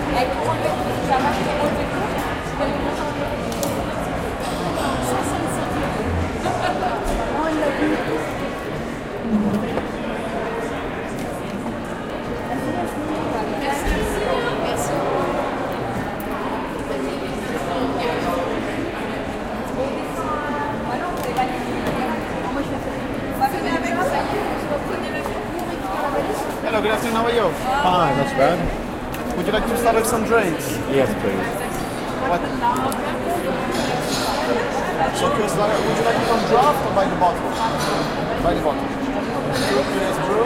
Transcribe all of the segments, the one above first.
Hello, good afternoon, how are you? Hi, that's bad. Would you like to start with some drinks? Yes, please. What? So, Chris, would you like it on draft or by the bottle? By the bottle. Two Chris brew.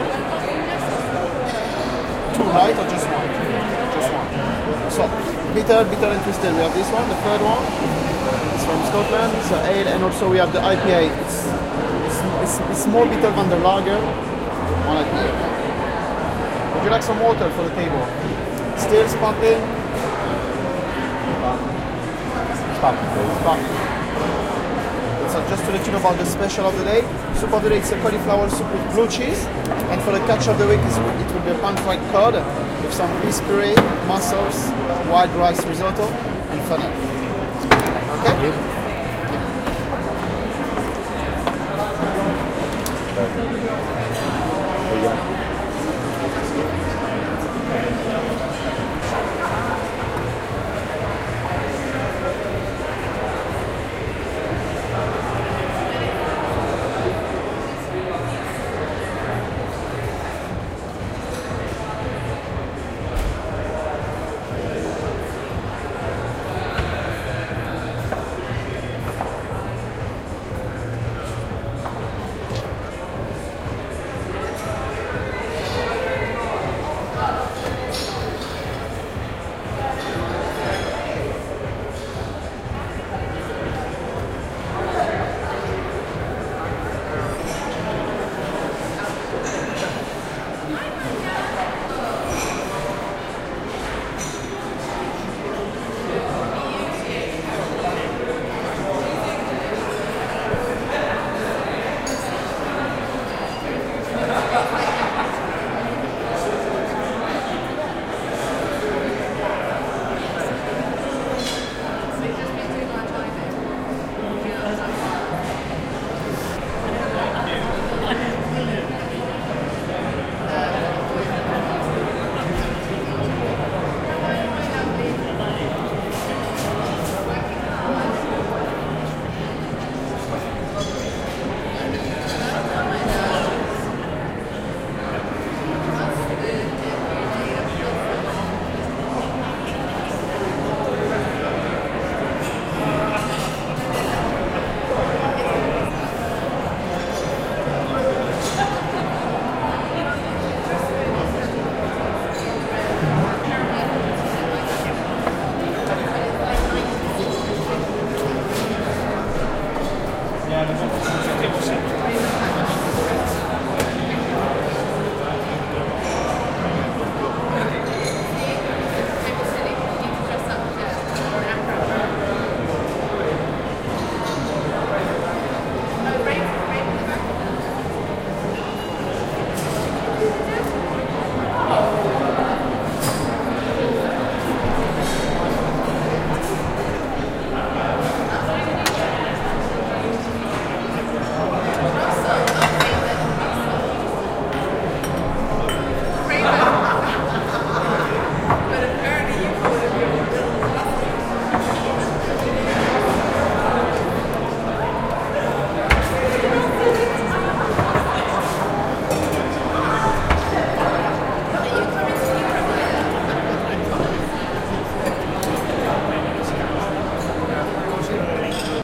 Two, right? Or just one? Just one. So, bitter and twisted. We have this one, the third one. It's from Scotland. It's ale, and also we have the IPA. It's more bitter than the lager. One IPA. Would you like some water for the table? Still sparkling? Sparkling, please. Sparkling. So just to let you know about the special of the day. Soup of the day, it's a cauliflower soup with blue cheese. And for the catch of the week, it will be a pan-fried cod with some beef puree, mussels, white rice risotto, and fennel. Okay? There you go.